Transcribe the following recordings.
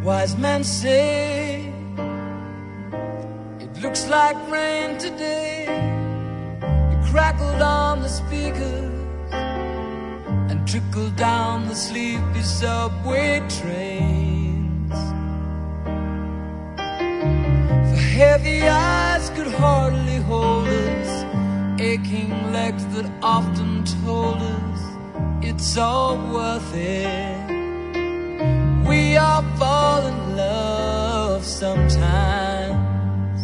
Wise men say it looks like rain today. It crackled on the speakers and trickled down the sleepy subway trains. For heavy eyes could hardly hold us, aching legs that often told us it's all worth it. We all fall in love sometimes.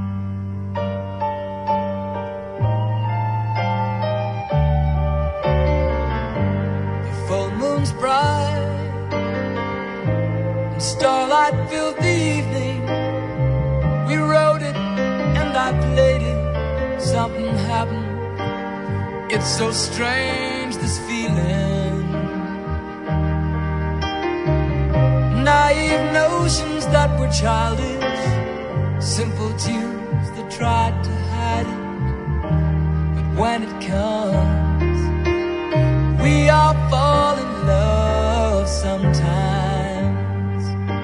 The full moon's bright and starlight filled the evening. We wrote it and I played it. Something happened. It's so strange, this feeling. Naive notions that were childish, simple tunes that tried to hide it. But when it comes, we all fall in love sometimes.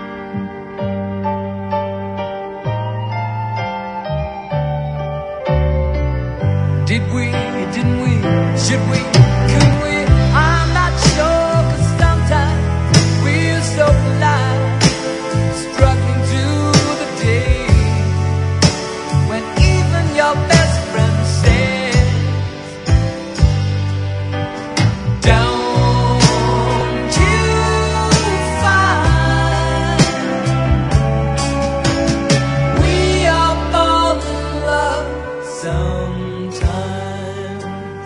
Did we, didn't we, should we, could we? I'm not sure, 'cause sometimes we're so alive, struggling through the day, when even your best friend says, don't you find we all fall in love sometimes?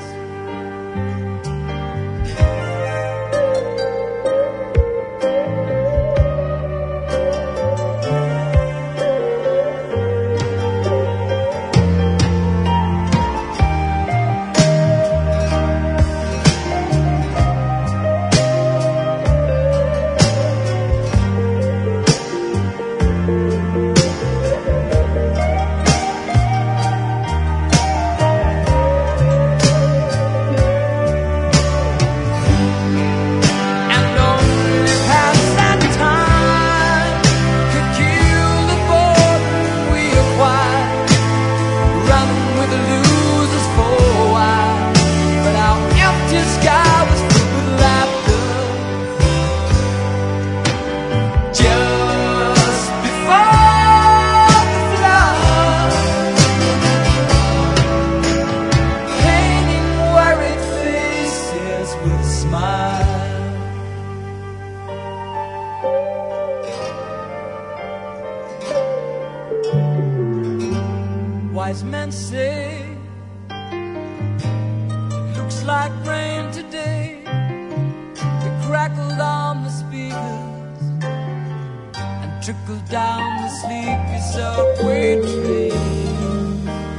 Wise men say it looks like rain today. It crackled on the speakers and trickled down the sleepy subway train.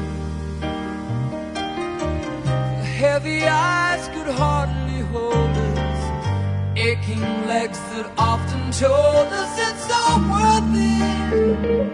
Heavy eyes could hardly hold us, aching legs that often told us it's all worth it.